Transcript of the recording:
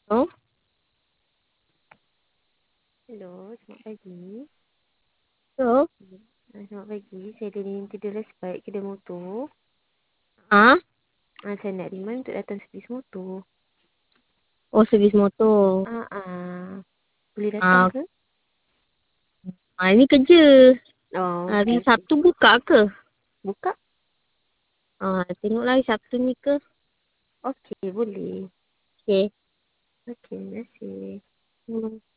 Oh, Hello, selamat pagi. so, Selamat pagi. Saya dari Tidur Respite, kedai motor. ah, Saya nak remind untuk datang servis motor. oh servis motor. Boleh datang Ah, ke? ini kerja. Oh, Hari okey, okey. Sabtu buka ke? Buka? Tengoklah hari Sabtu ni ke. Okey, boleh. Okay. Okey, terima kasih. Hmm.